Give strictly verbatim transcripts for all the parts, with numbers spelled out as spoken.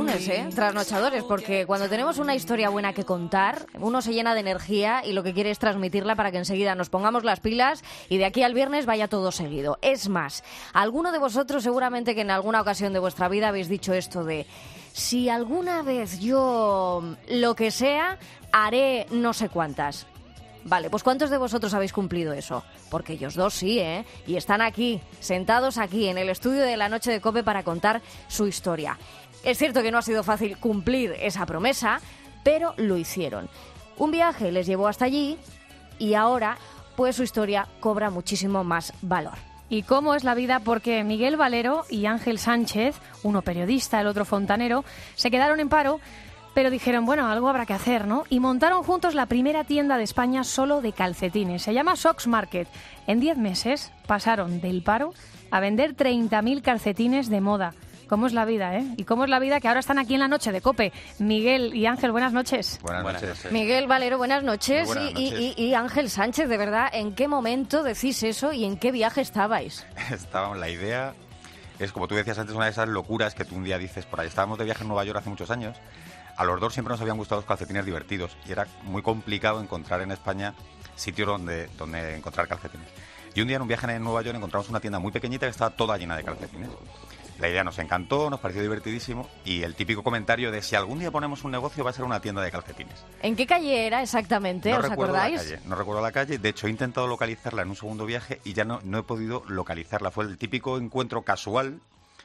viernes, ¿eh? Trasnochadores, porque cuando tenemos una historia buena que contar, uno se llena de energía y lo que quiere es transmitirla para que enseguida nos pongamos las pilas y de aquí al viernes vaya todo seguido. Es más, alguno de vosotros seguramente que en alguna ocasión de vuestra vida habéis dicho esto de: si alguna vez yo lo que sea, haré no sé cuántas. Vale, pues ¿cuántos de vosotros habéis cumplido eso? Porque ellos dos sí, ¿eh? Y están aquí, sentados aquí en el estudio de La Noche de COPE para contar su historia. Es cierto que no ha sido fácil cumplir esa promesa, pero lo hicieron. Un viaje les llevó hasta allí y ahora, pues su historia cobra muchísimo más valor. ¿Y cómo es la vida? Porque Miguel Valero y Ángel Sánchez, uno periodista, el otro fontanero, se quedaron en paro, pero dijeron, bueno, algo habrá que hacer, ¿no? Y montaron juntos la primera tienda de España solo de calcetines. Se llama Socks Market. En diez meses pasaron del paro a vender treinta mil calcetines de moda. ¿Cómo es la vida, eh? Y cómo es la vida que ahora están aquí en La Noche de COPE. Miguel y Ángel, buenas noches. Buenas noches. Miguel Valero, buenas noches. Buenas y, noches. Y, y, y Ángel Sánchez, de verdad, ¿en qué momento decís eso y en qué viaje estabais? Estábamos, la idea es, como tú decías antes, una de esas locuras que tú un día dices por ahí. Estábamos de viaje en Nueva York hace muchos años. A los dos siempre nos habían gustado los calcetines divertidos y era muy complicado encontrar en España sitios donde, donde encontrar calcetines. Y un día en un viaje en Nueva York encontramos una tienda muy pequeñita que estaba toda llena de calcetines. La idea nos encantó, nos pareció divertidísimo y el típico comentario de si algún día ponemos un negocio va a ser una tienda de calcetines. ¿En qué calle era exactamente? No ¿Os recuerdo acordáis? La calle, no recuerdo la calle, de hecho he intentado localizarla en un segundo viaje y ya no, no he podido localizarla. Fue el típico encuentro casual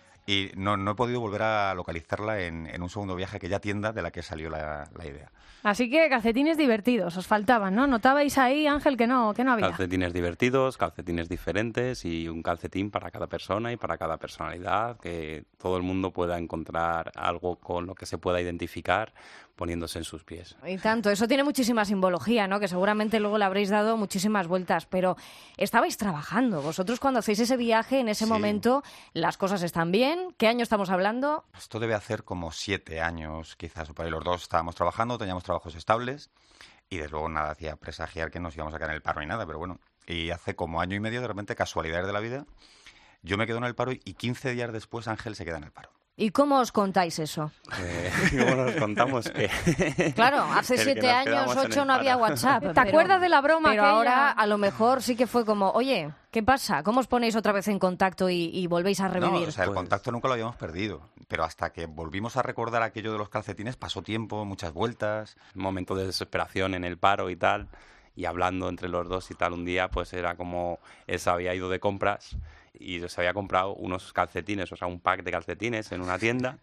y no, no he podido volver a localizarla en, en un segundo viaje, aquella tienda de la que salió la, la idea. Así que calcetines divertidos os faltaban, ¿no? ¿Notabais ahí, Ángel, que no, que no había? Calcetines divertidos, calcetines diferentes y un calcetín para cada persona y para cada personalidad, que todo el mundo pueda encontrar algo con lo que se pueda identificar poniéndose en sus pies. Y tanto, eso tiene muchísima simbología, ¿no? Que seguramente luego le habréis dado muchísimas vueltas, pero estabais trabajando. Vosotros cuando hacéis ese viaje, en ese Sí. momento, ¿las cosas están bien? ¿Qué año estamos hablando? Esto debe hacer como siete años quizás, o por ahí los dos estábamos trabajando, teníamos trabajos estables y desde luego nada hacía presagiar que nos íbamos a quedar en el paro ni nada, pero bueno, y hace como año y medio de repente, casualidades de la vida, yo me quedo en el paro y quince días después Ángel se queda en el paro. ¿Y cómo os contáis eso? Eh, ¿Cómo nos contamos que...? Claro, hace el que siete nos años, quedamos en ocho el no había paro. WhatsApp. ¿Te pero- acuerdas de la broma Pero aquella? ahora a lo mejor sí que fue como, oye, ¿qué pasa? ¿Cómo os ponéis otra vez en contacto y, y volvéis a revivir? No, o sea, el Pues- contacto nunca lo habíamos perdido, pero hasta que volvimos a recordar aquello de los calcetines pasó tiempo, muchas vueltas. Un momento de desesperación en el paro y tal, y hablando entre los dos y tal, un día pues era como él se había ido de compras y se había comprado unos calcetines, o sea, un pack de calcetines en una tienda.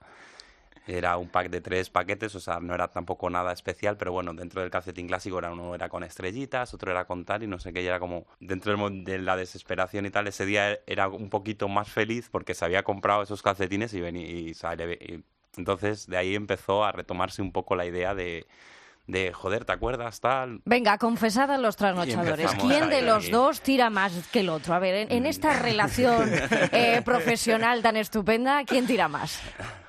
Era un pack de tres paquetes, o sea, no era tampoco nada especial, pero bueno, dentro del calcetín clásico era uno era con estrellitas, otro era con tal y no sé qué, y era como dentro del mo- de la desesperación y tal, ese día era un poquito más feliz porque se había comprado esos calcetines y, venía, y, sale- y entonces de ahí empezó a retomarse un poco la idea de, de joder, ¿te acuerdas? Tal. Venga, confesad a los trasnochadores. empezamos ¿Quién de ahí. los dos tira más que el otro? A ver, en, en esta relación eh, profesional tan estupenda, ¿quién tira más?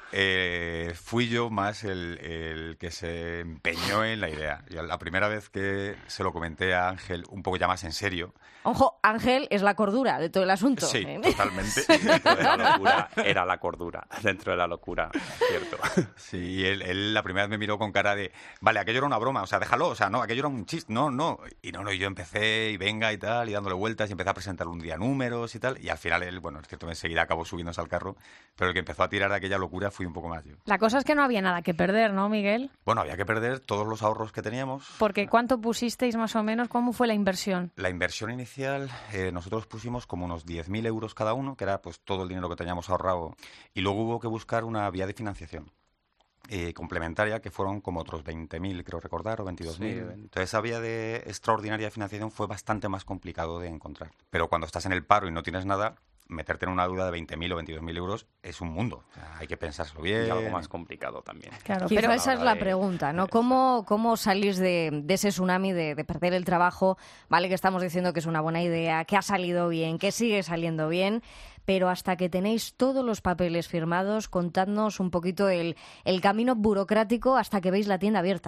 Eh, fui yo más el, el que se empeñó en la idea. Yo la primera vez que se lo comenté a Ángel, un poco ya más en serio. Ojo, Ángel es la cordura de todo el asunto. Sí, ¿eh? totalmente. Dentro de la locura era la cordura, dentro de la locura, cierto. Sí, y él, él la primera vez me miró con cara de, vale, aquello era una broma, o sea, déjalo, o sea, no, aquello era un chiste, no, no. Y no, no, y yo empecé y venga y tal, y dándole vueltas, y empecé a presentar un día números y tal, y al final él, bueno, es cierto, enseguida acabó subiéndose al carro, pero el que empezó a tirar de aquella locura fui un poco más yo. La cosa es que no había nada que perder, ¿no, Miguel? Bueno, había que perder todos los ahorros que teníamos. Porque ¿cuánto pusisteis más o menos? ¿Cómo fue la inversión? La inversión inicial, eh, nosotros pusimos como unos diez mil euros cada uno, que era pues todo el dinero que teníamos ahorrado, y luego hubo que buscar una vía de financiación eh, complementaria, que fueron como otros veinte mil, creo recordar, o veintidós mil. Sí, Entonces esa vía de extraordinaria de financiación fue bastante más complicado de encontrar. Pero cuando estás en el paro y no tienes nada, meterte en una deuda de veinte mil o veintidós mil euros es un mundo. O sea, hay que pensárselo bien. Y algo más complicado también. Claro, Quizá pero esa es la pregunta, ¿no? ¿Cómo, cómo salís de, de ese tsunami de, de perder el trabajo? Vale que estamos diciendo que es una buena idea, que ha salido bien, que sigue saliendo bien, pero hasta que tenéis todos los papeles firmados, contadnos un poquito el, el camino burocrático hasta que veis la tienda abierta.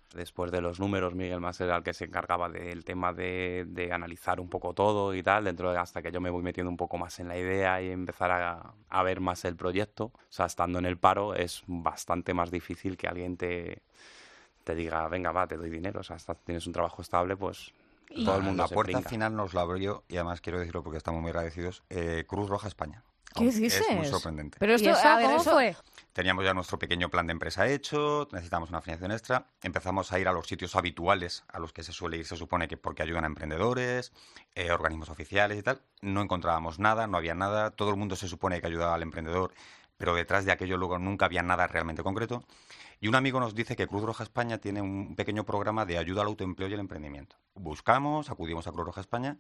Después de los números, Miguel más era el que se encargaba del tema de, de analizar un poco todo y tal, dentro de hasta que yo me voy metiendo un poco más en la idea y empezar a, a ver más el proyecto. O sea, estando en el paro es bastante más difícil que alguien te, te diga, venga, va, te doy dinero. O sea, hasta tienes un trabajo estable, pues y todo el mundo la se puerta brinca. final nos la abrió, y además quiero decirlo porque estamos muy agradecidos, eh, Cruz Roja España. ¿Qué dices? Es muy sorprendente. Pero esto, ¿Y eso a ver, cómo eso- fue? Teníamos ya nuestro pequeño plan de empresa hecho, necesitamos una financiación extra, empezamos a ir a los sitios habituales a los que se suele ir, se supone que porque ayudan a emprendedores, eh, organismos oficiales y tal. No encontrábamos nada, no había nada, todo el mundo se supone que ayudaba al emprendedor, pero detrás de aquello luego nunca había nada realmente concreto. Y un amigo nos dice que Cruz Roja España tiene un pequeño programa de ayuda al autoempleo y el emprendimiento. Buscamos, acudimos a Cruz Roja España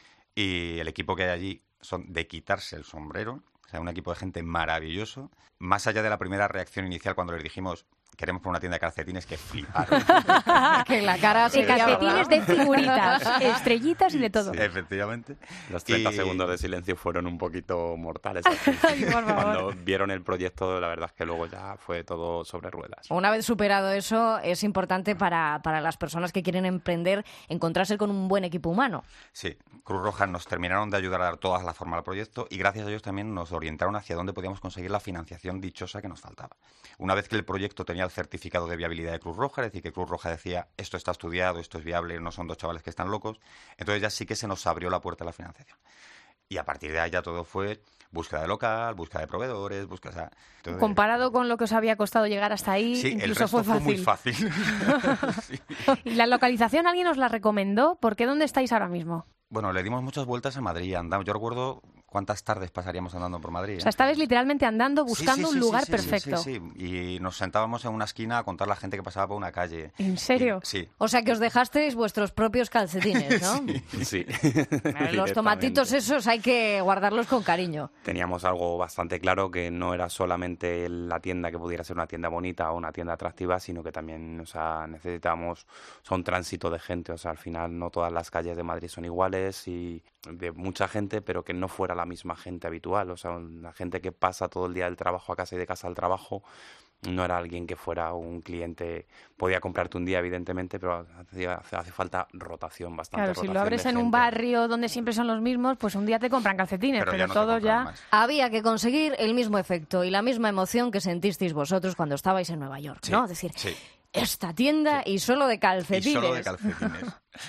y el equipo que hay allí son de quitarse el sombrero. O sea, un equipo de gente maravilloso. Más allá de la primera reacción inicial cuando les dijimos queremos poner una tienda de calcetines, que fliparon. que la cara De se calcetines de figuritas, estrellitas y de todo. Sí, efectivamente. Los treinta Y- segundos de silencio fueron un poquito mortales. al principio. Ay, por favor. Cuando vieron el proyecto, la verdad es que luego ya fue todo sobre ruedas. Una vez superado eso, es importante para, para las personas que quieren emprender encontrarse con un buen equipo humano. Sí, Cruz Roja nos terminaron de ayudar a dar toda la forma al proyecto y gracias a ellos también nos orientaron hacia dónde podíamos conseguir la financiación dichosa que nos faltaba. Una vez que el proyecto tenía el certificado de viabilidad de Cruz Roja, es decir, que Cruz Roja decía esto está estudiado, esto es viable, no son dos chavales que están locos, entonces ya sí que se nos abrió la puerta a la financiación. Y a partir de ahí ya todo fue búsqueda de local, búsqueda de proveedores, búsqueda... O sea, entonces- Comparado con lo que os había costado llegar hasta ahí, Sí, el incluso resto fue fue muy fácil. fácil. Sí. ¿Y la localización alguien os la recomendó? ¿Por qué dónde estáis ahora mismo? Bueno, le dimos muchas vueltas a Madrid. Andamos, yo recuerdo cuántas tardes pasaríamos andando por Madrid. O ¿eh? sea, estabais literalmente andando Sí, buscando sí, sí, un sí, lugar sí, perfecto. Sí, sí, sí. Y nos sentábamos en una esquina a contar la gente que pasaba por una calle. ¿En serio? Y- sí. O sea, que os dejasteis vuestros propios calcetines, ¿no? Sí. Los tomatitos Directamente. esos hay que guardarlos con cariño. Teníamos algo bastante claro, que no era solamente la tienda que pudiera ser una tienda bonita o una tienda atractiva, sino que también, o sea, necesitábamos, o sea, un tránsito de gente. O sea, al final no todas las calles de Madrid son iguales y de mucha gente, pero que no fuera la misma gente habitual. O sea, la gente que pasa todo el día del trabajo a casa y de casa al trabajo no era alguien que fuera un cliente. Podía comprarte un día, evidentemente, pero hacía- hace, hace falta rotación, bastante Claro, si rotación lo abres de en un gente. barrio donde siempre son los mismos, pues un día te compran calcetines, pero, ya no te todos compran ya... más. Había que conseguir el mismo efecto y la misma emoción que sentisteis vosotros cuando estabais en Nueva York, Sí, ¿no? Es decir, sí. esta tienda y solo de Y calcetines. solo de calcetines.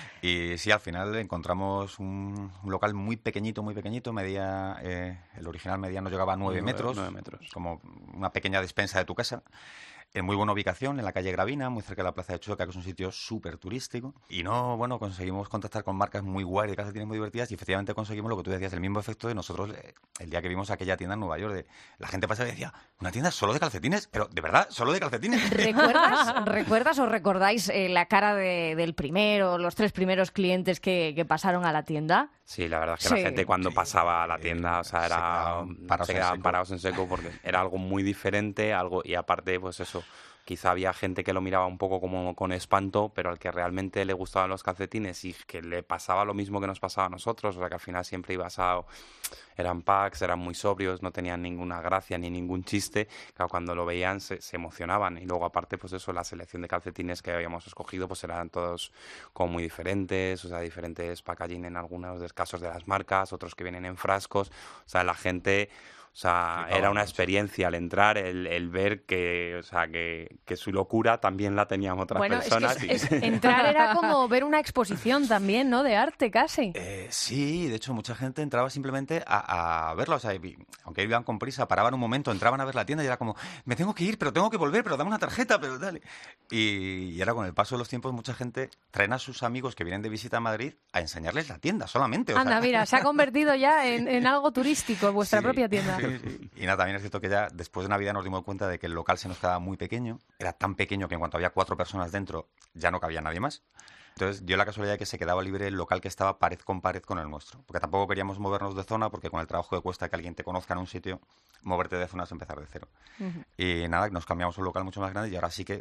Y sí, al final encontramos un, un local muy pequeñito, muy pequeñito. Medía, eh, el original medía no llegaba a nueve Nueve- metros. nueve metros. Como una pequeña despensa de tu casa. En muy buena ubicación, en la calle Gravina, muy cerca de la Plaza de Chueca, que es un sitio súper turístico. Y no, bueno, conseguimos contactar con marcas muy guay de calcetines muy divertidas y efectivamente conseguimos lo que tú decías, el mismo efecto de nosotros eh, el día que vimos aquella tienda en Nueva York. De, la gente pasaba y decía, ¿una tienda solo de calcetines? Pero, ¿de verdad? ¿Solo de calcetines? ¿Recuerdas, ¿Recuerdas o recordáis eh, la cara de- del primero, los tres primeros clientes que, que pasaron a la tienda? Sí, la verdad es que Sí. la gente cuando Sí. pasaba a la tienda, o sea, Se era quedaban parados se en quedaban seco. parados en seco porque era algo muy diferente, algo y aparte, pues eso, quizá había gente que lo miraba un poco como con espanto, pero al que realmente le gustaban los calcetines y que le pasaba lo mismo que nos pasaba a nosotros, o sea, que al final siempre ibas a... Eran packs, eran muy sobrios, no tenían ninguna gracia ni ningún chiste. Claro, cuando lo veían se, se emocionaban. Y luego, aparte, pues eso, la selección de calcetines que habíamos escogido, pues eran todos como muy diferentes, o sea, diferentes packaging en algunos de casos de las marcas, otros que vienen en frascos. O sea, la gente... O sea, Flipaba era una mucho. experiencia al entrar, el, el ver que, o sea, que, que su locura también la tenían otras Bueno, personas. es que y- es- es- entrar era como ver una exposición también, ¿no? De arte, casi. Eh, sí, de hecho mucha gente entraba simplemente a, a verla, o sea, y- aunque iban con prisa, paraban un momento, entraban a ver la tienda y era como, me tengo que ir, pero tengo que volver, pero dame una tarjeta, pero dale. Y, y ahora con el paso de los tiempos mucha gente traen a sus amigos que vienen de visita a Madrid a enseñarles la tienda solamente. o Anda, sea. mira, se ha convertido ya en, en algo turístico, vuestra Sí, propia tienda. sí, sí. Y nada, también es cierto que ya después de Navidad nos dimos cuenta de que el local se nos quedaba muy pequeño. Era tan pequeño que en cuanto había cuatro personas dentro ya no cabía nadie más. Entonces dio la casualidad de que se quedaba libre el local que estaba pared con pared con el nuestro. Porque tampoco queríamos movernos de zona porque con el trabajo que cuesta que alguien te conozca en un sitio, moverte de zona es empezar de cero. Y nada, nos cambiamos a un local mucho más grande y ahora sí que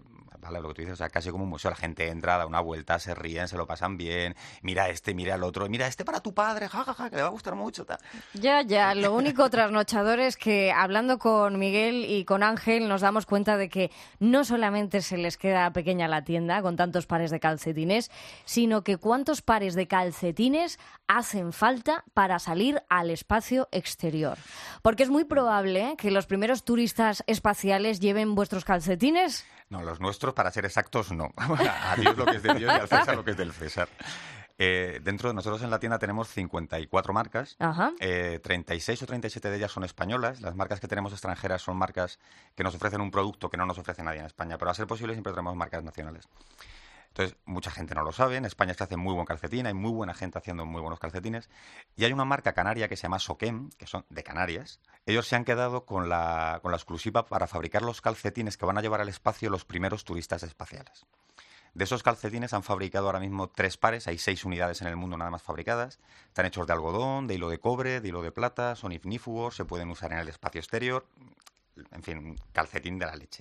¿vale? Lo que tú dices, o sea, casi como un museo. La gente entra, da una vuelta, se ríen, se lo pasan bien. Mira este, mira el otro. Mira este para tu padre, jajaja, ja, ja, que le va a gustar mucho. Ta. Ya, ya. Lo único trasnochador es que hablando con Miguel y con Ángel nos damos cuenta de que no solamente se les queda pequeña la tienda con tantos pares de calcetines, sino que cuántos pares de calcetines hacen falta para salir al espacio exterior. Porque es muy probable ¿eh? que los primeros turistas espaciales lleven vuestros calcetines. No, los nuestros, para ser exactos, no. A Dios lo que es de Dios y al César lo que es del César. Eh, dentro de nosotros en la tienda tenemos cincuenta y cuatro marcas, eh, treinta y seis o treinta y siete de ellas son españolas. Las marcas que tenemos extranjeras son marcas que nos ofrecen un producto que no nos ofrece nadie en España, pero a ser posible siempre tenemos marcas nacionales. Entonces, mucha gente no lo sabe. En España se hace muy buen calcetín, hay muy buena gente haciendo muy buenos calcetines. Y hay una marca canaria que se llama Soquem, que son de Canarias. Ellos se han quedado con la, con la exclusiva para fabricar los calcetines que van a llevar al espacio los primeros turistas espaciales. De esos calcetines han fabricado ahora mismo tres pares, hay seis unidades en el mundo nada más fabricadas. Están hechos de algodón, de hilo de cobre, de hilo de plata, son ignífugos, se pueden usar en el espacio exterior. En fin, calcetín de la leche.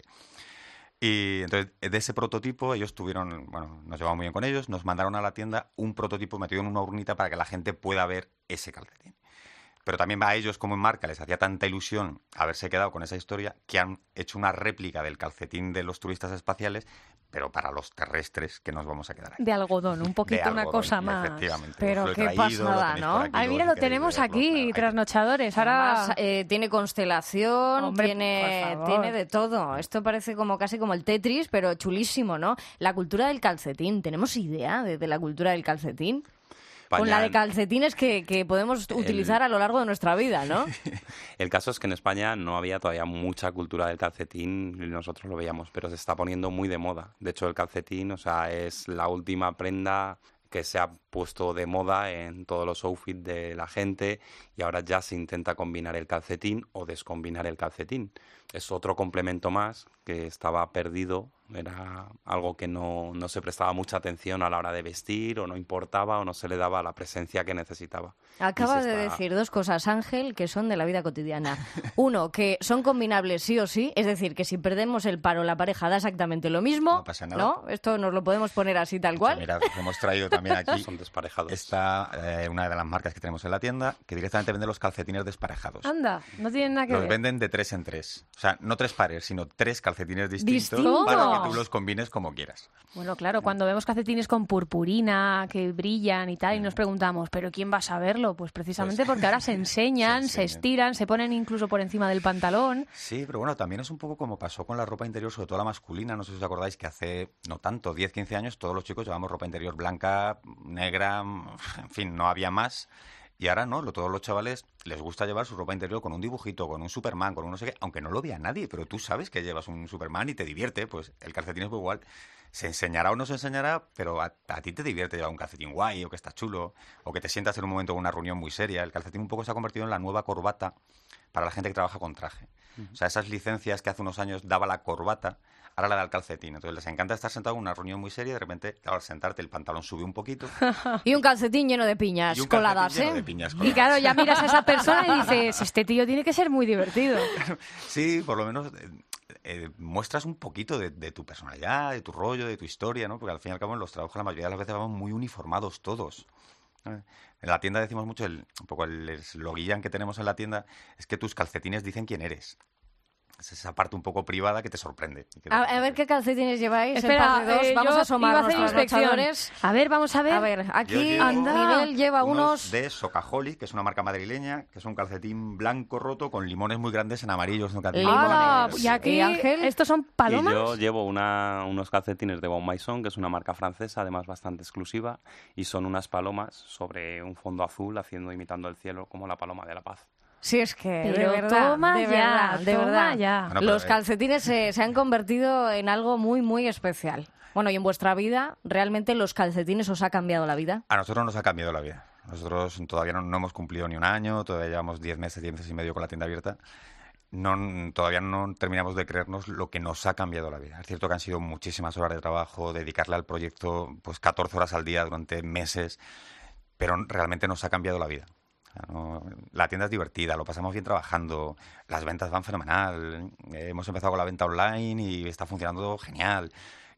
Y entonces, de ese prototipo, ellos tuvieron, bueno, nos llevamos muy bien con ellos, nos mandaron a la tienda un prototipo metido en una urnita para que la gente pueda ver ese calcetín. Pero también a ellos, como en marca, les hacía tanta ilusión haberse quedado con esa historia que han hecho una réplica del calcetín de los turistas espaciales, pero para los terrestres que nos vamos a quedar ahí. De algodón, un poquito algodón, una cosa más. Efectivamente. Pero qué traído, pasada, ¿no? Aquí, Ay, mira, lo tenemos verlo, aquí, claro, trasnochadores. Ahora Además, eh, tiene constelación, Hombre, tiene, tiene de todo. Esto parece como casi como el Tetris, pero chulísimo, ¿no? La cultura del calcetín. ¿Tenemos idea de, de la cultura del calcetín? España, con la de calcetines que, que podemos utilizar el, a lo largo de nuestra vida, ¿no? El caso es que en España no había todavía mucha cultura del calcetín y nosotros lo veíamos, pero se está poniendo muy de moda. De hecho, el calcetín, o sea, es la última prenda que se ha puesto de moda en todos los outfits de la gente y ahora ya se intenta combinar el calcetín o descombinar el calcetín. Es otro complemento más que estaba perdido, era algo que no, no se prestaba mucha atención a la hora de vestir o no importaba o no se le daba la presencia que necesitaba. Acabas se de está... decir dos cosas, Ángel, que son de la vida cotidiana. Uno, que son combinables sí o sí, es decir, que si perdemos el paro la pareja da exactamente lo mismo. No pasa nada. ¿No? Esto nos lo podemos poner así tal cual. Mira, hemos traído también aquí son desparejados. Está eh, una de las marcas que tenemos en la tienda que directamente vende los calcetines desparejados. Anda, no tienen nada que los ver. Los venden de tres en tres. O sea, no tres pares, sino tres calcetines distintos ¿Distintos? para que tú los combines como quieras. Bueno, claro, cuando vemos calcetines con purpurina, que brillan y tal, y nos preguntamos, ¿pero quién va a saberlo? Pues precisamente Pues, porque ahora se enseñan, se, se enseñan, se estiran, se ponen incluso por encima del pantalón. Sí, pero bueno, también es un poco como pasó con la ropa interior, sobre todo la masculina. No sé si os acordáis que hace, no tanto, diez, quince años, todos los chicos llevamos ropa interior blanca, negra, en fin, no había más. Y ahora no, lo, todos los chavales les gusta llevar su ropa interior con un dibujito, con un Superman, con un no sé qué, aunque no lo vea nadie, pero tú sabes que llevas un Superman y te divierte, pues el calcetín es muy igual. Se enseñará o no se enseñará, pero a, a ti te divierte llevar un calcetín guay, o que está chulo, o que te sientas en un momento de una reunión muy seria. El calcetín un poco se ha convertido en la nueva corbata para la gente que trabaja con traje. Uh-huh. O sea, esas licencias que hace unos años daba la corbata, ahora la da el calcetín. Entonces les encanta estar sentado en una reunión muy seria y de repente, al sentarte, el pantalón sube un poquito. Y un calcetín lleno de piñas coladas, lleno ¿eh? De piñas coladas. Y claro, ya miras a esa persona y dices, este tío tiene que ser muy divertido. Sí, por lo menos eh, eh, muestras un poquito de, de tu personalidad, de tu rollo, de tu historia, ¿no? Porque al fin y al cabo en los trabajos la mayoría de las veces vamos muy uniformados todos. En la tienda decimos mucho, el, un poco el eslogan que tenemos en la tienda es que tus calcetines dicen quién eres. Es esa parte un poco privada que te sorprende. Que te a, sorprende. a ver qué calcetines lleváis. Espera, el par de dos. eh, Vamos yo a asomar iba a hacer nuestros inspección. luchadores. A ver, vamos a ver. A ver, aquí Yo llevo Miguel lleva unos... unos de Socaholic, que es una marca madrileña, que es un calcetín blanco roto con limones muy grandes en amarillos. Un calcetín ¡Hala! muy Y aquí, ¿Y Ángel? ¿estos son palomas? Y yo llevo una, unos calcetines de Bon Maison, que es una marca francesa, además bastante exclusiva, y son unas palomas sobre un fondo azul, haciendo imitando el cielo como la paloma de la paz. Sí, es que Pero de verdad, toma de ya, verdad, de toma verdad. ya. Bueno, pero, Los eh, calcetines se, se han convertido en algo muy, muy especial. Bueno, y en vuestra vida, ¿realmente los calcetines os ha cambiado la vida? A nosotros nos ha cambiado la vida. Nosotros todavía no, no hemos cumplido ni un año, todavía llevamos diez meses, diez meses y medio con la tienda abierta. No, todavía no terminamos de creernos lo que nos ha cambiado la vida. Es cierto que han sido muchísimas horas de trabajo, dedicarle al proyecto pues catorce horas al día durante meses, pero realmente nos ha cambiado la vida. No, la tienda es divertida, lo pasamos bien trabajando, las ventas van fenomenal, eh, hemos empezado con la venta online y está funcionando genial.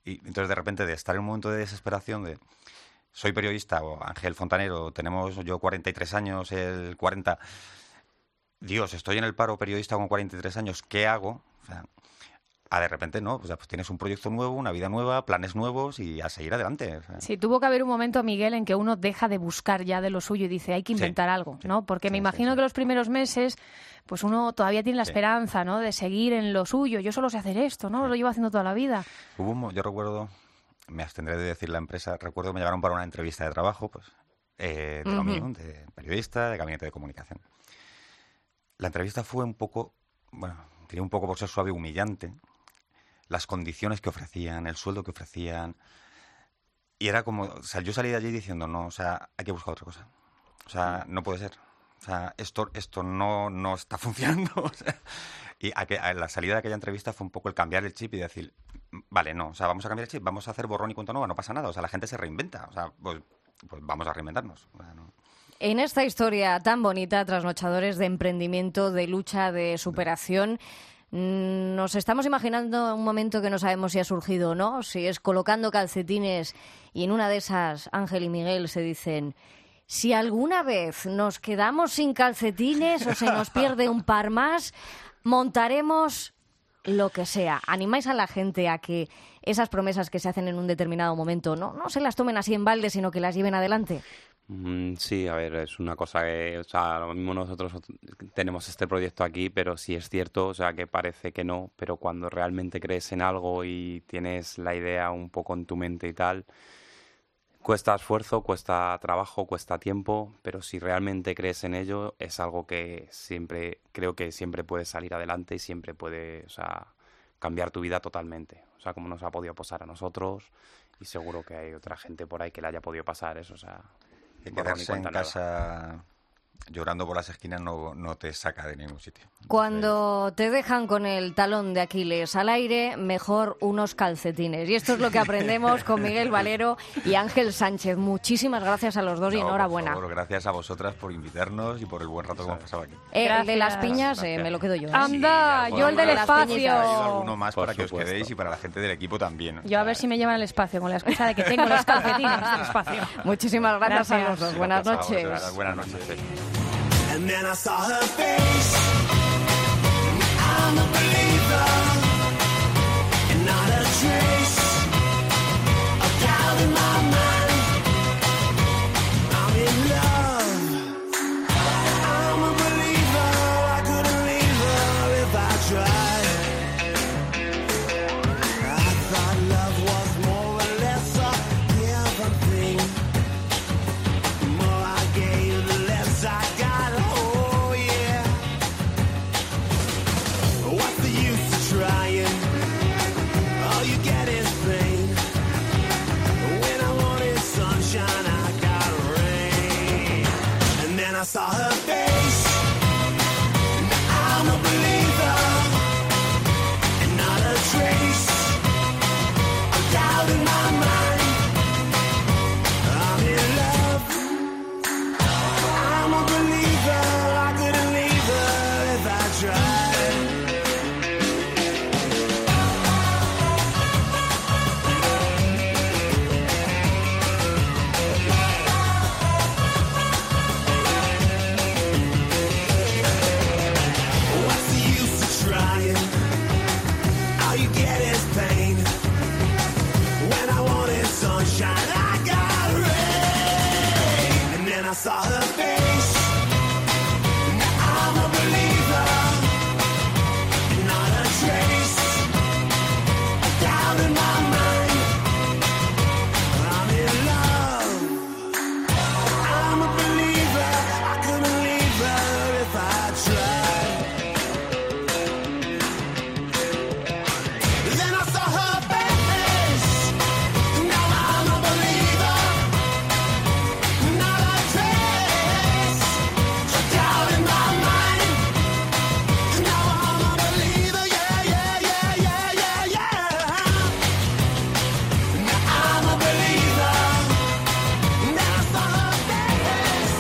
Y entonces, de repente, de estar en un momento de desesperación, de soy periodista, o Ángel Fontanero, tenemos yo cuarenta y tres años, él cuarenta... Dios, estoy en el paro periodista con cuarenta y tres años, ¿qué hago? O sea, a de repente no, pues, ya, pues tienes un proyecto nuevo, una vida nueva, planes nuevos y a seguir adelante. O sea. Sí, tuvo que haber un momento, Miguel, en que uno deja de buscar ya de lo suyo y dice, hay que inventar sí, algo, sí, ¿no? Porque sí, me sí, imagino sí. que los primeros meses, pues uno todavía tiene la Sí. esperanza, ¿no? De seguir en lo suyo. Yo solo sé hacer esto, ¿no? Lo llevo haciendo toda la vida. Hubo un mo- yo recuerdo, me abstendré de decir la empresa, recuerdo que me llamaron para una entrevista de trabajo, pues, eh, de lo Ujú. mío, de periodista, de gabinete de comunicación. La entrevista fue un poco, bueno, diría un poco por ser suave, humillante. Las condiciones que ofrecían, el sueldo que ofrecían. Y era como, o sea, yo salí de allí diciendo, no, o sea, hay que buscar otra cosa. O sea, no puede ser. O sea, esto, esto no, no está funcionando. O sea, y a que, a la salida de aquella entrevista fue un poco el cambiar el chip y decir, vale, no, o sea, vamos a cambiar el chip, vamos a hacer borrón y cuenta nueva, no pasa nada. O sea, la gente se reinventa. O sea, pues, pues vamos a reinventarnos. O sea, no. En esta historia tan bonita, Trasnochadores, de emprendimiento, de lucha, de superación, mm, nos estamos imaginando un momento que no sabemos si ha surgido o no, si es colocando calcetines y en una de esas Ángel y Miguel se dicen, si alguna vez nos quedamos sin calcetines o se nos pierde un par más, montaremos lo que sea. ¿Animáis a la gente a que esas promesas que se hacen en un determinado momento no, no se las tomen así en balde, sino que las lleven adelante? Mm, Sí, a ver, es una cosa que, o sea, lo mismo nosotros tenemos este proyecto aquí, pero sí es cierto, o sea, que parece que no, pero cuando realmente crees en algo y tienes la idea un poco en tu mente y tal, cuesta esfuerzo, cuesta trabajo, cuesta tiempo, pero si realmente crees en ello, es algo que siempre, creo que siempre puedes salir adelante y siempre puede, o sea, cambiar tu vida totalmente. O sea, como nos ha podido pasar a nosotros y seguro que hay otra gente por ahí que le haya podido pasar eso, o sea... Que borrón y quedarse en cuenta nueva. casa llorando por las esquinas no, no te saca de ningún sitio. Cuando te dejan con el talón de Aquiles al aire, mejor unos calcetines. Y esto es lo que aprendemos con Miguel Valero y Ángel Sánchez. Muchísimas gracias a los dos y No, enhorabuena. Por favor, gracias a vosotras por invitarnos y por el buen rato que hemos pasado aquí. Eh, el de las Gracias. piñas eh, Gracias. me lo quedo yo. ¿eh? Anda, Sí, yo el del alguno más. He traído espacio. alguno más Por para que os supuesto. quedéis y para la gente del equipo también. Yo a ver si me llevan al espacio con la excusa de que tengo los calcetines del espacio. Muchísimas gracias, a Gracias. los dos. Buenas Gracias a noches. vosotras. Buenas noches. And then I saw her face. I'm a believer, and not a trace of doubt in my mind. I'm in love. I'm a believer. I couldn't leave her if I tried. I thought love was more or less a given thing. The more I gave, the less I got. Oh yeah. What's the use of trying? All you get is pain. When I wanted sunshine, I got rain. And then I saw her face. Now I'm a believer, and not a trace of doubt in my mind. I'm in love. I'm a believer. I couldn't leave her if I tried. What's the use of trying? All you get is pain. When I wanted sunshine, I got rain. And then I saw her face. Now I'm a believer, and not a trace of doubt in my mind. I'm in love. I'm a believer. I couldn't leave her if I tried. Then I saw her face. Now I'm a believer, not a trace of doubt in my mind. Now I'm a believer, yeah, yeah, yeah, yeah, yeah, yeah. Now I'm a believer. Then I saw her face.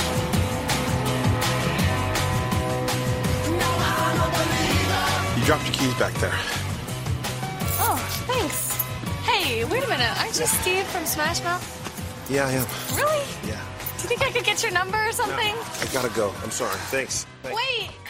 Now I'm a believer. You dropped your keys back there. Oh, thanks. Hey, Hey, wait a minute. Aren't you Steve from Smash Mouth? Yeah, I am. Really? Yeah. Do you think I could get your number or something? I gotta go. I'm sorry. Thanks. Thanks. Wait!